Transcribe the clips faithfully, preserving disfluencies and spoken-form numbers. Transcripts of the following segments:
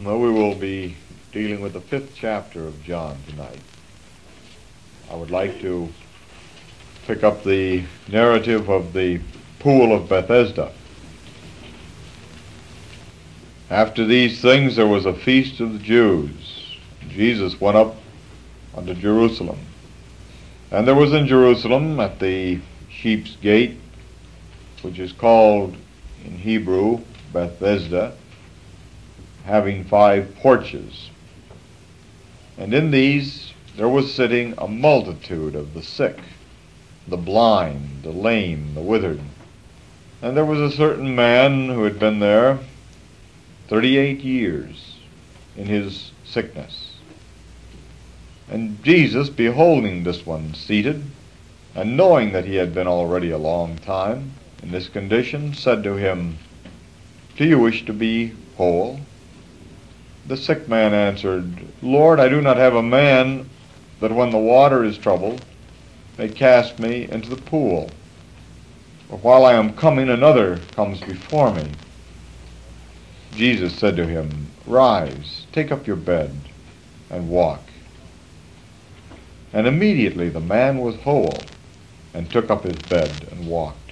Well, we will be dealing with the fifth chapter of John tonight. I would like to pick up the narrative of the pool of Bethesda. After these things there was a feast of the Jews. Jesus went up unto Jerusalem. And there was in Jerusalem at the sheep's gate, which is called in Hebrew Bethesda, having five porches. And in these there was sitting a multitude of the sick, the blind, the lame, the withered. And there was a certain man who had been there thirty-eight years in his sickness. And Jesus, beholding this one seated, and knowing that he had been already a long time in this condition, said to him, Do you wish to be whole? The sick man answered, Lord, I do not have a man that when the water is troubled may cast me into the pool. For while I am coming, another comes before me. Jesus said to him, Rise, take up your bed, and walk. And immediately the man was whole, and took up his bed and walked.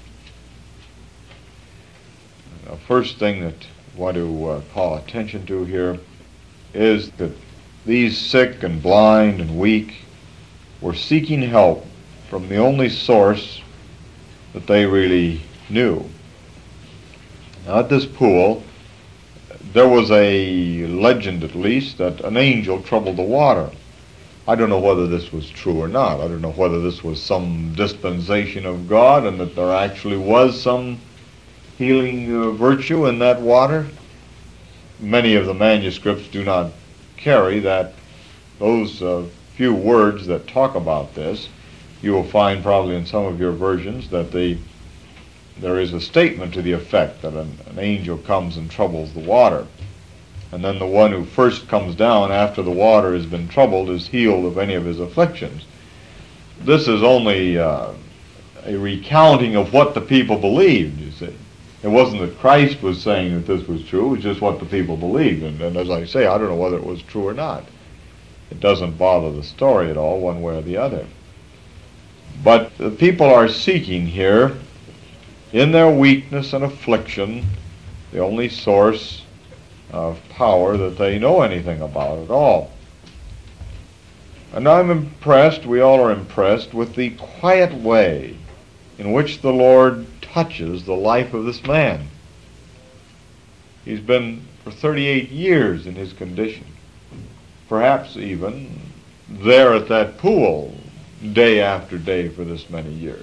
The first thing that I want to uh, call attention to here is that these sick and blind and weak were seeking help from the only source that they really knew. Now at this pool, there was a legend at least that an angel troubled the water. I don't know whether this was true or not. I don't know whether this was some dispensation of God and that there actually was some healing uh, virtue in that water. Many of the manuscripts do not carry that those uh, few words that talk about this. You will find probably in some of your versions that the there is a statement to the effect that an, an angel comes and troubles the water. And then the one who first comes down after the water has been troubled is healed of any of his afflictions. This is only uh, a recounting of what the people believed, you see. It wasn't that Christ was saying that this was true, it was just what the people believed. And, and as I say, I don't know whether it was true or not. It doesn't bother the story at all, one way or the other. But the people are seeking here, in their weakness and affliction, the only source of power that they know anything about at all. And I'm impressed, we all are impressed, with the quiet way in which the Lord touches the life of this man. He's been for thirty-eight years in his condition, perhaps even there at that pool day after day for this many years.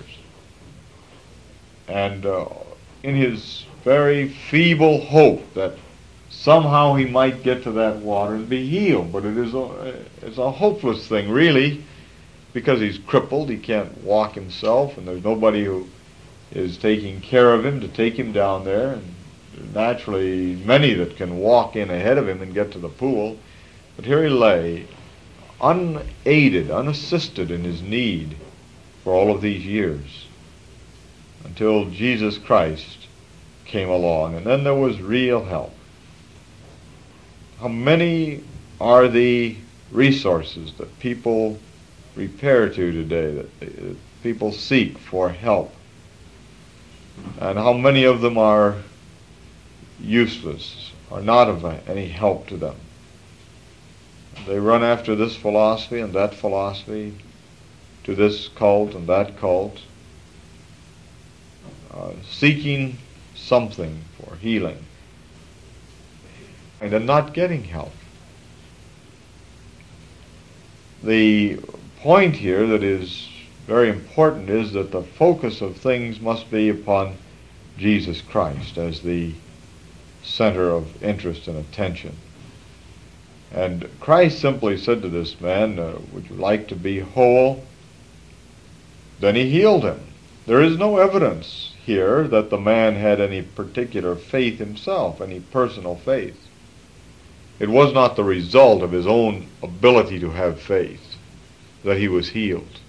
And uh, in his very feeble hope that somehow he might get to that water and be healed. But it is a, it's a hopeless thing, really, because he's crippled, he can't walk himself, and there's nobody who is taking care of him to take him down there. And naturally, many that can walk in ahead of him and get to the pool. But here he lay, unaided, unassisted in his need for all of these years, until Jesus Christ came along, and then there was real help. How many are the resources that people repair to today, that people seek for help? And how many of them are useless, are not of any help to them? They run after this philosophy and that philosophy, to this cult and that cult, uh, seeking something for healing, and they're not getting help. The point here that is very important is that the focus of things must be upon Jesus Christ as the center of interest and attention. And Christ simply said to this man, uh, would you like to be whole? Then he healed him. There is no evidence here that the man had any particular faith himself, any personal faith. It was not the result of his own ability to have faith that he was healed.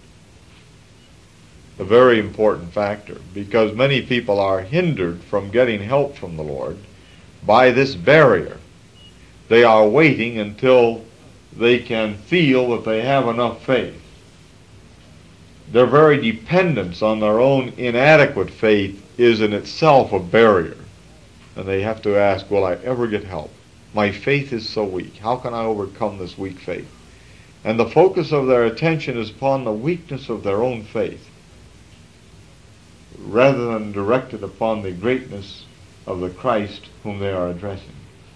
A very important factor, because many people are hindered from getting help from the Lord by this barrier. They are waiting until they can feel that they have enough faith. Their very dependence on their own inadequate faith is in itself a barrier. And they have to ask, will I ever get help? My faith is so weak. How can I overcome this weak faith? And the focus of their attention is upon the weakness of their own faith, rather than directed upon the greatness of the Christ whom they are addressing.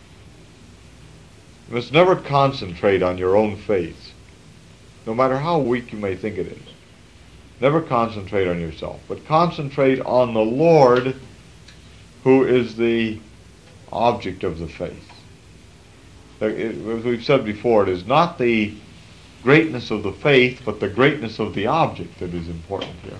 You must never concentrate on your own faith, no matter how weak you may think it is. Never concentrate on yourself, but concentrate on the Lord, who is the object of the faith. As we've said before, it is not the greatness of the faith, but the greatness of the object that is important here.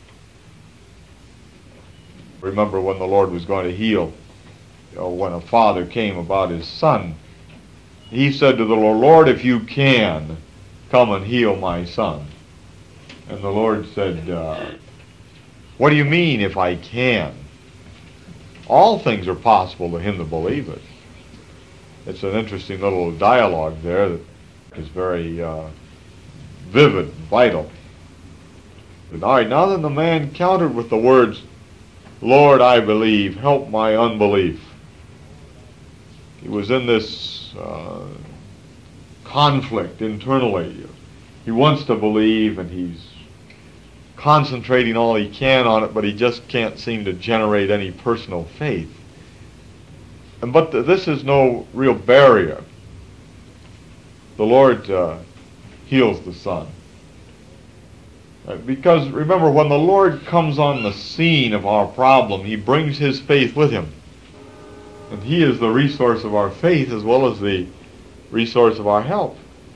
Remember when the Lord was going to heal, or when a father came about his son, he said to the Lord, Lord, if you can, come and heal my son. And the Lord said, uh, what do you mean, if I can? All things are possible to him that believeth. It's an interesting little dialogue there that is very uh, vivid and vital. But, all right, now that the man countered with the words, Lord, I believe, help my unbelief. He was in this uh, conflict internally. He wants to believe, and he's concentrating all he can on it, but he just can't seem to generate any personal faith. And but th- this is no real barrier. The Lord uh, heals the son. Uh, because remember, when the Lord comes on the scene of our problem, he brings his faith with him. And he is the resource of our faith as well as the resource of our help.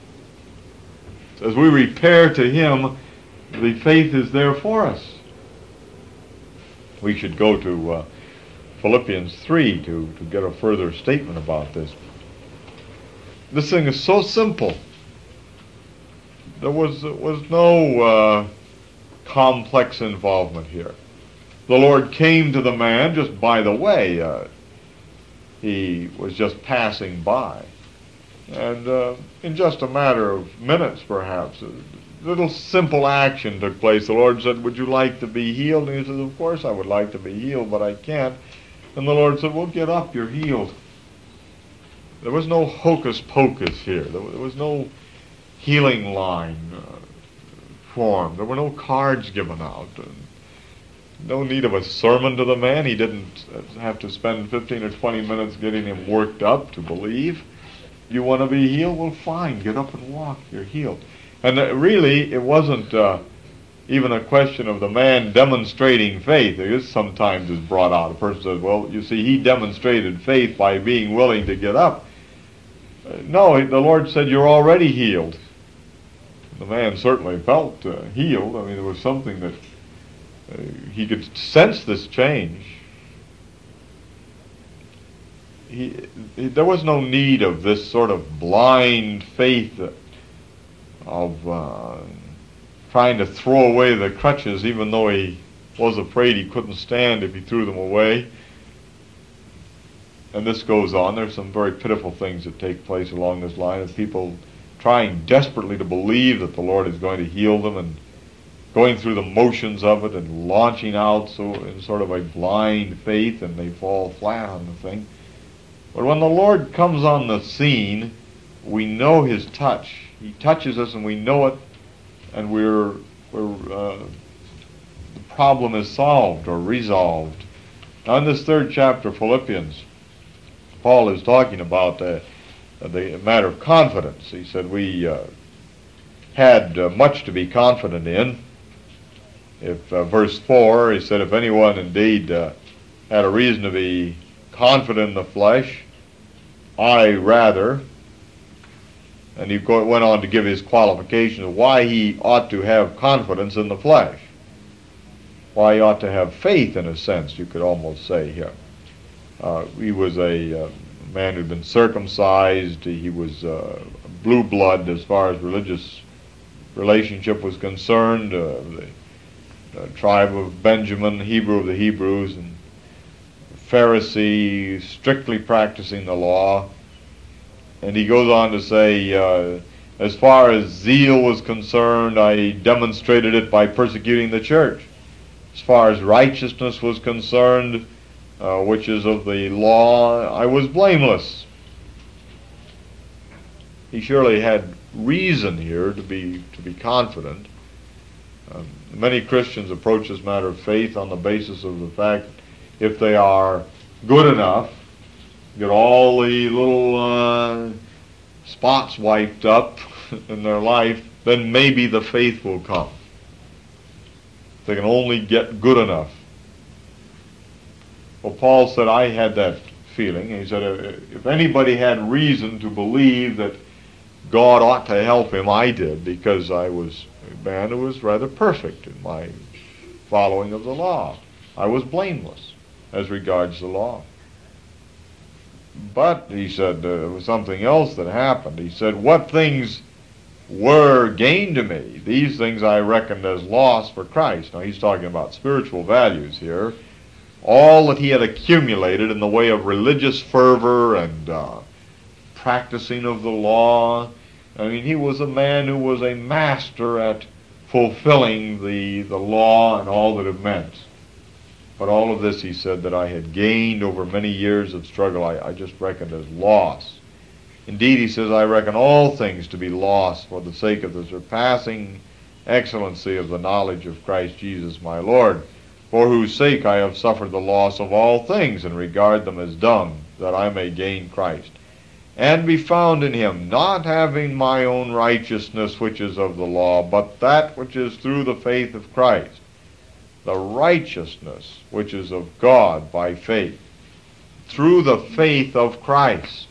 As we repair to him, the faith is there for us. We should go to uh, Philippians three to, to get a further statement about this. This thing is so simple. There was, was no uh, complex involvement here. The Lord came to the man just by the way. Uh, he was just passing by. And uh, in just a matter of minutes, perhaps, a little simple action took place. The Lord said, would you like to be healed? And he said, of course I would like to be healed, but I can't. And the Lord said, well, get up, you're healed. There was no hocus pocus here. There was no healing line uh, formed. There were no cards given out. No need of a sermon to the man. He didn't have to spend fifteen or twenty minutes getting him worked up to believe. You want to be healed? Well, fine. Get up and walk. You're healed. And really, it wasn't uh, even a question of the man demonstrating faith. It is sometimes is brought out. A person says, well, you see, he demonstrated faith by being willing to get up. Uh, no, the Lord said, you're already healed. The man certainly felt uh, healed. I mean, there was something that uh, he could sense this change. He, he, there was no need of this sort of blind faith of uh, trying to throw away the crutches, even though he was afraid he couldn't stand if he threw them away. And this goes on. There's some very pitiful things that take place along this line of people trying desperately to believe that the Lord is going to heal them and going through the motions of it and launching out so in sort of a blind faith, and they fall flat on the thing. But when the Lord comes on the scene, we know his touch. He touches us and we know it, and we're, we're uh, the problem is solved or resolved. Now in this third chapter of Philippians, Paul is talking about uh, the matter of confidence. He said we uh, had uh, much to be confident in. If uh, verse four, he said, if anyone indeed uh, had a reason to be confident in the flesh, I rather, and he go, went on to give his qualifications of why he ought to have confidence in the flesh, why he ought to have faith, in a sense, you could almost say here. Uh, he was a uh, man who'd been circumcised. He was uh, blue blood as far as religious relationship was concerned, uh, the uh, tribe of Benjamin, Hebrew of the Hebrews, and Pharisee, strictly practicing the law. And he goes on to say, uh, as far as zeal was concerned, I demonstrated it by persecuting the church. As far as righteousness was concerned, uh, which is of the law, I was blameless. He surely had reason here to be to be confident. Um, many Christians approach this matter of faith on the basis of the fact that if they are good enough, get all the little uh, spots wiped up in their life, then maybe the faith will come. If they can only get good enough. Well, Paul said, I had that feeling. He said, if anybody had reason to believe that God ought to help him, I did, because I was a man who was rather perfect in my following of the law. I was blameless as regards the law. But, he said, there was something else that happened. He said, what things were gain to me, these things I reckoned as loss for Christ. Now, he's talking about spiritual values here. All that he had accumulated in the way of religious fervor and uh, practicing of the law. I mean, he was a man who was a master at fulfilling the, the law and all that it meant. But all of this, he said, that I had gained over many years of struggle, I, I just reckoned as loss. Indeed, he says, I reckon all things to be lost for the sake of the surpassing excellency of the knowledge of Christ Jesus my Lord, for whose sake I have suffered the loss of all things, and regard them as dung, that I may gain Christ, and be found in him, not having my own righteousness which is of the law, but that which is through the faith of Christ, the righteousness which is of God by faith, through the faith of Christ.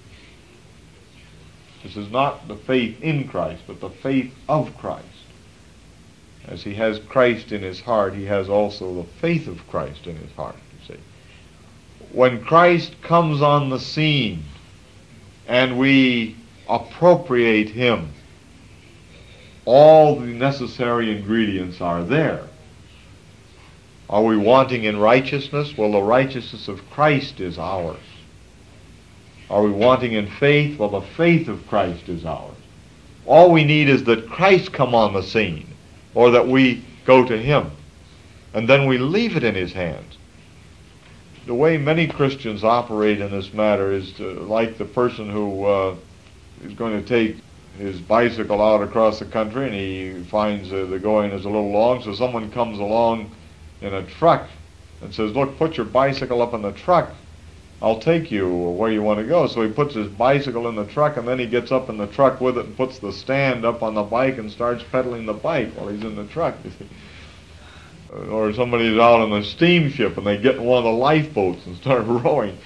This is not the faith in Christ, but the faith of Christ. As he has Christ in his heart, he has also the faith of Christ in his heart, you see. When Christ comes on the scene and we appropriate him, all the necessary ingredients are there. Are we wanting in righteousness? Well, the righteousness of Christ is ours. Are we wanting in faith? Well, the faith of Christ is ours. All we need is that Christ come on the scene, or that we go to him, and then we leave it in his hands. The way many Christians operate in this matter is to, like the person who uh, is going to take his bicycle out across the country, and he finds uh, the going is a little long, so someone comes along in a truck and says, look, put your bicycle up in the truck. I'll take you where you want to go. So he puts his bicycle in the truck, and then he gets up in the truck with it and puts the stand up on the bike and starts pedaling the bike while he's in the truck. Or somebody's out on a steamship and they get in one of the lifeboats and start rowing.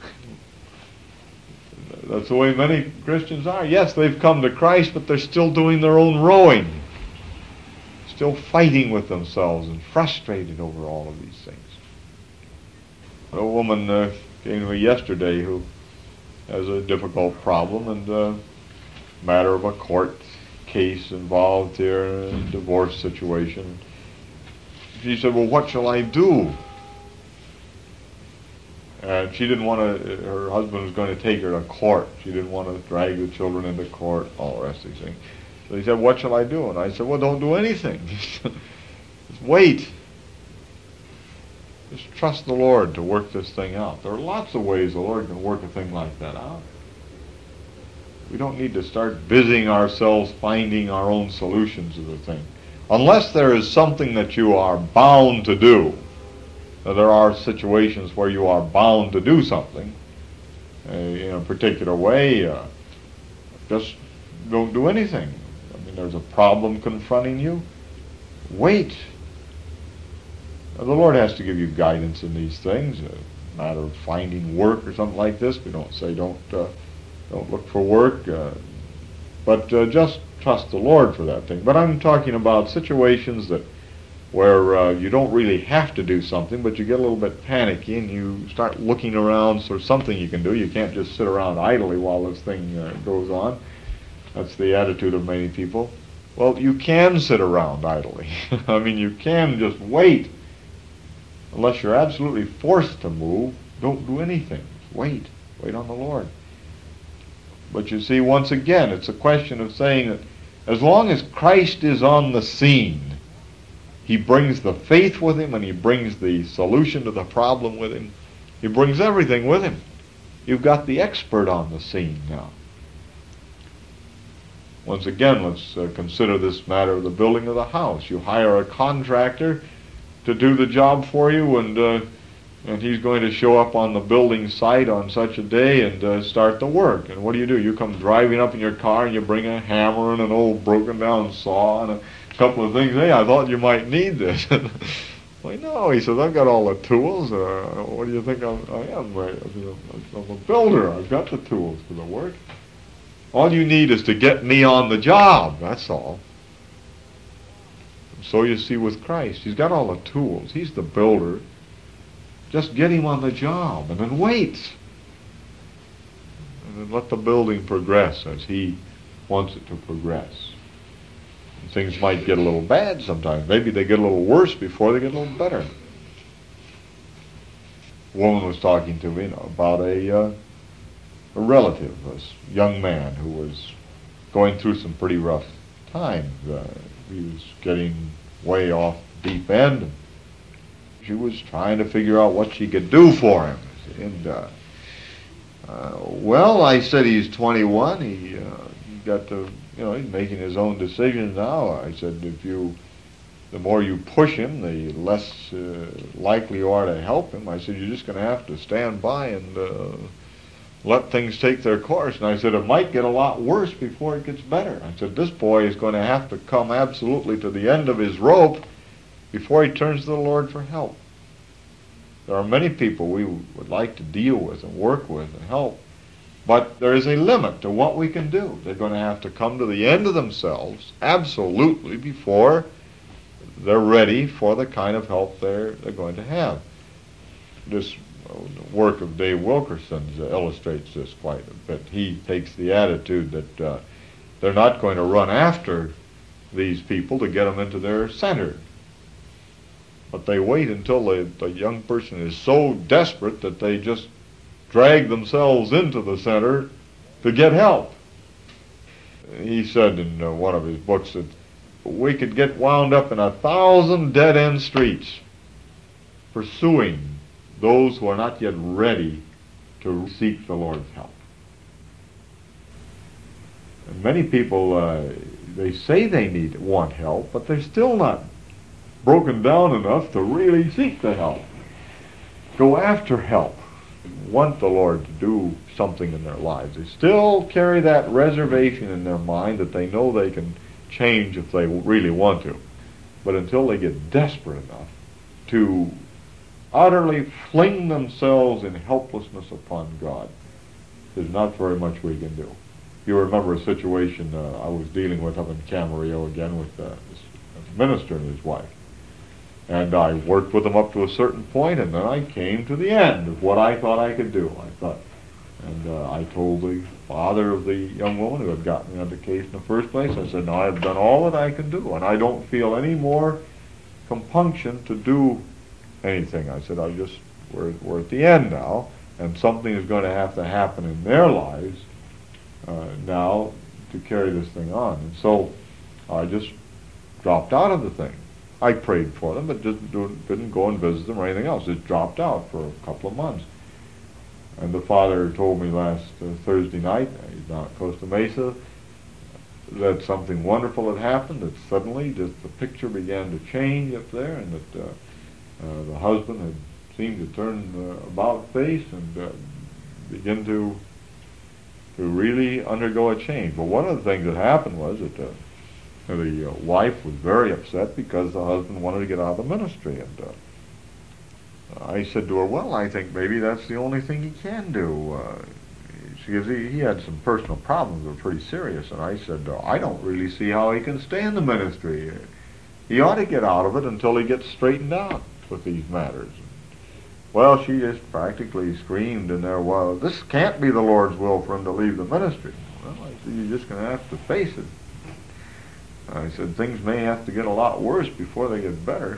That's the way many Christians are. Yes, they've come to Christ, but they're still doing their own rowing. Still fighting with themselves and frustrated over all of these things. A woman uh, came to me yesterday who has a difficult problem, and a uh, matter of a court case involved here, a divorce situation. She said, well, what shall I do? And she didn't want to, her husband was going to take her to court. She didn't want to drag the children into court, all the rest of these things. So he said, what shall I do? And I said, well, don't do anything. Just wait. Just trust the Lord to work this thing out. There are lots of ways the Lord can work a thing like that out. We don't need to start busying ourselves finding our own solutions to the thing. Unless there is something that you are bound to do. Now, there are situations where you are bound to do something uh, in a particular way. Uh, just don't do anything. I mean, there's a problem confronting you. Wait. Now, the Lord has to give you guidance in these things. A matter of finding work or something like this. We don't say don't uh, don't look for work, uh, but uh, just trust the Lord for that thing. But I'm talking about situations that where uh, you don't really have to do something, but you get a little bit panicky and you start looking around for something you can do. You can't just sit around idly while this thing uh, goes on. That's the attitude of many people. Well, you can sit around idly. I mean, you can just wait. Unless you're absolutely forced to move, don't do anything. Wait. Wait on the Lord. But you see, once again, it's a question of saying that as long as Christ is on the scene, he brings the faith with him, and he brings the solution to the problem with him. He brings everything with him. You've got the expert on the scene now. Once again, let's uh, consider this matter of the building of the house. You hire a contractor to do the job for you, and uh, and he's going to show up on the building site on such a day and uh, start the work. And what do you do? You come driving up in your car and you bring a hammer and an old broken down saw and a couple of things. Hey, I thought you might need this. Well, no, he says, I've got all the tools. Uh, what do you think I'm, I am? I'm a builder. I've got the tools for the work. All you need is to get me on the job. That's all. So you see with Christ, he's got all the tools. He's the builder. Just get him on the job and then wait. And then let the building progress as he wants it to progress. And things might get a little bad sometimes. Maybe they get a little worse before they get a little better. A woman was talking to me, you know, about a, uh, a relative, a young man who was going through some pretty rough times. Uh, he was getting way off the deep end. And she was trying to figure out what she could do for him. And, uh, uh, well, I said he's twenty-one. He, uh, he got to, you know, he's making his own decisions now. I said, if you, the more you push him, the less uh, likely you are to help him. I said, you're just going to have to stand by and uh, let things take their course. And I said, it might get a lot worse before it gets better. I said, this boy is going to have to come absolutely to the end of his rope before he turns to the Lord for help. There are many people we would like to deal with and work with and help, but there is a limit to what we can do. They're going to have to come to the end of themselves absolutely before they're ready for the kind of help they're, they're going to have. This work of Dave Wilkerson's uh, illustrates this quite a bit. He takes the attitude that uh, they're not going to run after these people to get them into their center. But they wait until the, the young person is so desperate that they just drag themselves into the center to get help. He said in uh, one of his books that we could get wound up in a thousand dead-end streets pursuing those who are not yet ready to seek the Lord's help. And many people, uh, they say they need want help, but they're still not broken down enough to really seek the help. Go after help. Want the Lord to do something in their lives. They still carry that reservation in their mind that they know they can change if they really want to. But until they get desperate enough to utterly fling themselves in helplessness upon God, there's not very much we can do. You remember a situation uh, I was dealing with up in Camarillo again with uh, this minister and his wife. And I worked with them up to a certain point, and then I came to the end of what I thought I could do. I thought, and uh, I told the father of the young woman who had gotten me on the case in the first place, I said, now I've done all that I can do, and I don't feel any more compunction to do anything. I said, I just, we're, we're at the end now, and something is going to have to happen in their lives uh, now to carry this thing on. And so I just dropped out of the thing. I prayed for them, but didn't, do, didn't go and visit them or anything else. It dropped out for a couple of months. And the father told me last uh, Thursday night, he's down at Costa Mesa, that something wonderful had happened, that suddenly just the picture began to change up there, and that uh, uh, the husband had seemed to turn uh, about face and uh, begin to to really undergo a change. But one of the things that happened was that uh, the uh, wife was very upset because the husband wanted to get out of the ministry. And uh, I said to her, well, I think maybe that's the only thing he can do. Uh, she goes, he, he had some personal problems that were pretty serious. And I said, uh, I don't really see how he can stay in the ministry. He ought to get out of it until he gets straightened out with these matters. Well, she just practically screamed in there, well, this can't be the Lord's will for him to leave the ministry. Well, I said, you're just going to have to face it. I said, things may have to get a lot worse before they get better.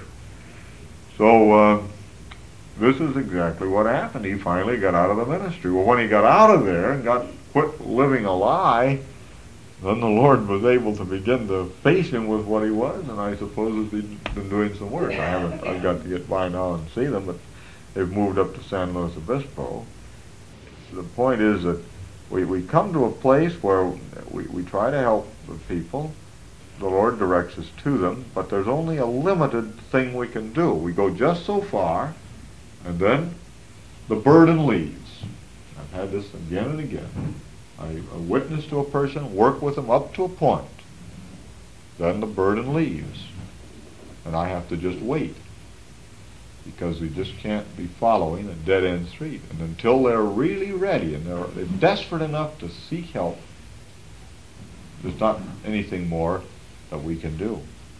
So uh, this is exactly what happened. He finally got out of the ministry. Well, when he got out of there and got quit living a lie, then the Lord was able to begin to face him with what he was, and I suppose he's been doing some work. I haven't, I've got to get by now and see them, but they've moved up to San Luis Obispo. The point is that we, we come to a place where we, we try to help the people. The Lord directs us to them, but there's only a limited thing we can do. We go just so far, and then the burden leaves. I've had this again and again. I, I witness to a person, work with them up to a point. Then the burden leaves, and I have to just wait, because we just can't be following a dead-end street. And until they're really ready and they're, they're desperate enough to seek help, there's not anything more that we can do.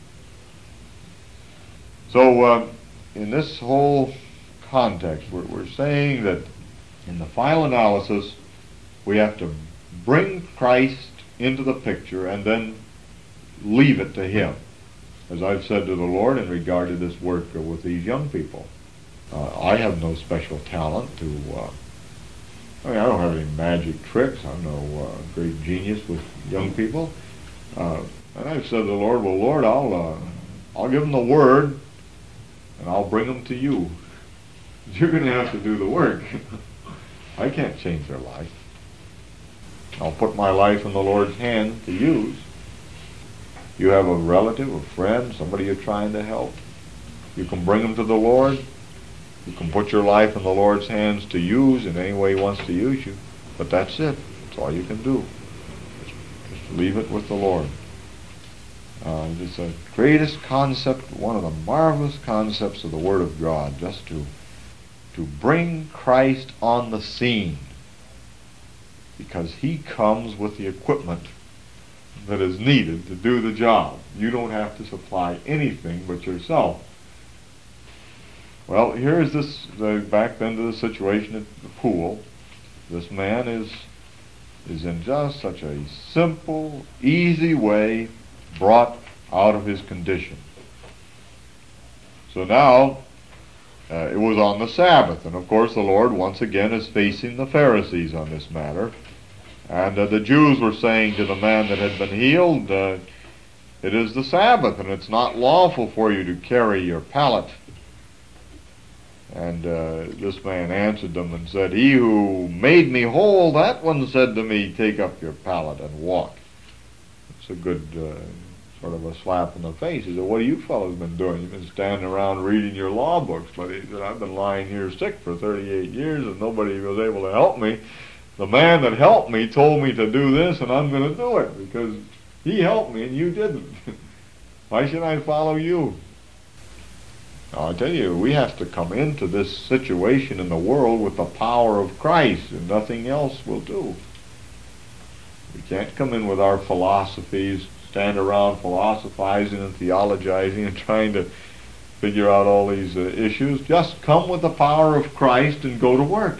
So uh, in this whole context, we're, we're saying that in the final analysis, we have to bring Christ into the picture and then leave it to him. As I've said to the Lord in regard to this work with these young people, uh, I have no special talent to, uh, I mean, I don't have any magic tricks. I'm no uh, great genius with young people. Uh, and I've said to the Lord, well, Lord, I'll, uh, I'll give them the word, and I'll bring them to you. You're going to have to do the work. I can't change their life. I'll put my life in the Lord's hands to use. You have a relative, a friend, somebody you're trying to help. You can bring them to the Lord. You can put your life in the Lord's hands to use in any way he wants to use you. But that's it. That's all you can do. Just, just leave it with the Lord. Uh, it's the greatest concept, one of the marvelous concepts of the Word of God, just to, to bring Christ on the scene. Because he comes with the equipment that is needed to do the job. You don't have to supply anything but yourself. Well, here's this, the, back then to the situation at the pool. This man is, is in just such a simple, easy way brought out of his condition. So now, uh, it was on the Sabbath, and of course the Lord once again is facing the Pharisees on this matter. And uh, the Jews were saying to the man that had been healed, uh, it is the Sabbath, and it's not lawful for you to carry your pallet. And uh, this man answered them and said, he who made me whole, that one said to me, take up your pallet and walk. It's a good uh, sort of a slap in the face. He said, what have you fellows been doing? You've been standing around reading your law books. But he said, I've been lying here sick for thirty-eight years and nobody was able to help me. The man that helped me told me to do this, and I'm going to do it because he helped me and you didn't. Why should I follow you? Now, I tell you, we have to come into this situation in the world with the power of Christ, and nothing else will do. We can't come in with our philosophies, stand around philosophizing and theologizing and trying to figure out all these uh, issues. Just come with the power of Christ and go to work.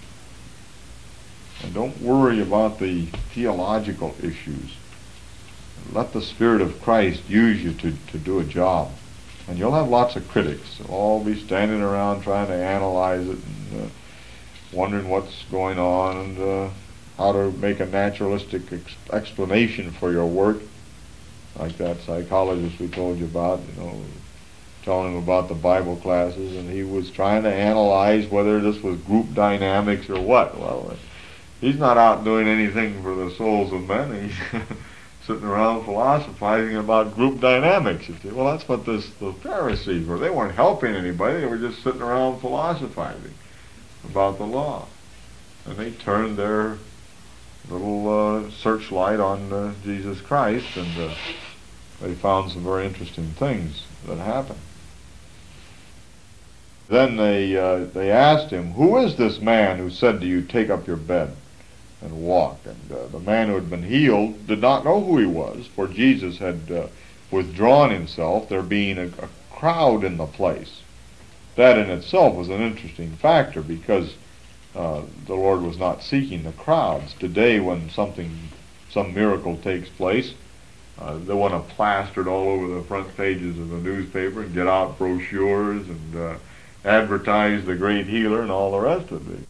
And don't worry about the theological issues. Let the Spirit of Christ use you to, to do a job. And you'll have lots of critics. They'll all be standing around trying to analyze it and uh, wondering what's going on and uh, how to make a naturalistic ex- explanation for your work. Like that psychologist we told you about, you know, telling him about the Bible classes, and he was trying to analyze whether this was group dynamics or what. Well, he's not out doing anything for the souls of men. He's sitting around philosophizing about group dynamics. You see, well, that's what this, the Pharisees were. They weren't helping anybody. They were just sitting around philosophizing about the law. And they turned their little uh, searchlight on uh, Jesus Christ, and uh, they found some very interesting things that happened. Then they uh, they asked him, who is this man who said to you, take up your bed and walk? And uh, the man who had been healed did not know who he was, for Jesus had uh, withdrawn himself, there being a, a crowd in the place. That in itself was an interesting factor, because uh, the Lord was not seeking the crowds. Today, when something, some miracle takes place, uh, they want to plaster it all over the front pages of the newspaper and get out brochures and uh, advertise the great healer and all the rest of it.